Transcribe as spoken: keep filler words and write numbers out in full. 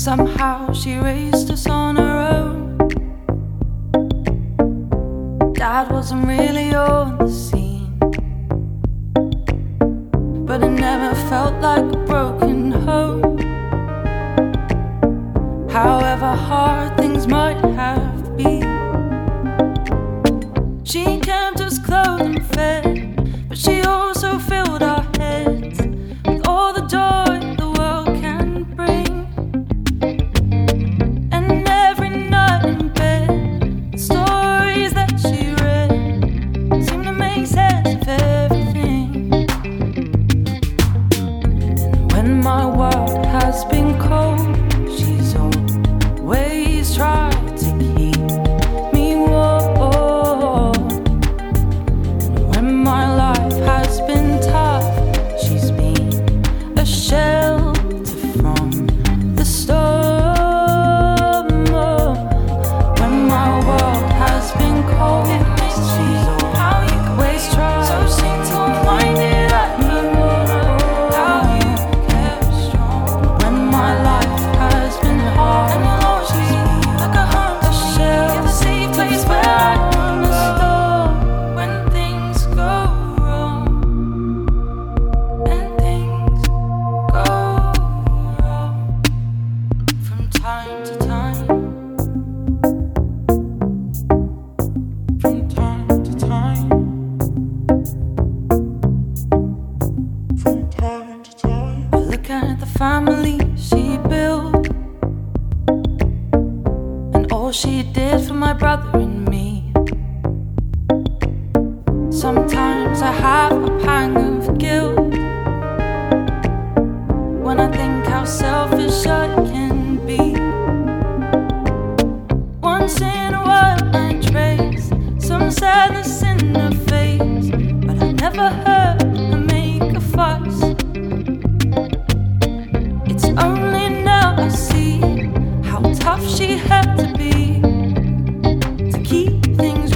Somehow she raised us on her own. Dad wasn't really on the scene, but it never felt like a broken home. However hard things might have been, she kept us clothed and fed, but she also filled our heads with all the joy the world can bring. And every night in bed, the stories that she read seemed to make sense of everything. And when my world has been cold, she's always tried to keep me warm. And when my life has been tough, she's been a shelter from the storm. Oh, when my world has been cold, she's always tried so seem to wind it at me. How you kept strong when my life has been hard, and you'll always be like a home, a shelter, a safe place where I wanna stop when things go wrong. And things go wrong from time to time. From time to time. From time to time. I look at the family she built, and all she did for my brother and me. Sometimes I have a pang of guilt when I think how selfish I can be. Once in a while I trace some sadness in her face, but I never heard her make a fuss. It's only now I see how tough she had to be to keep things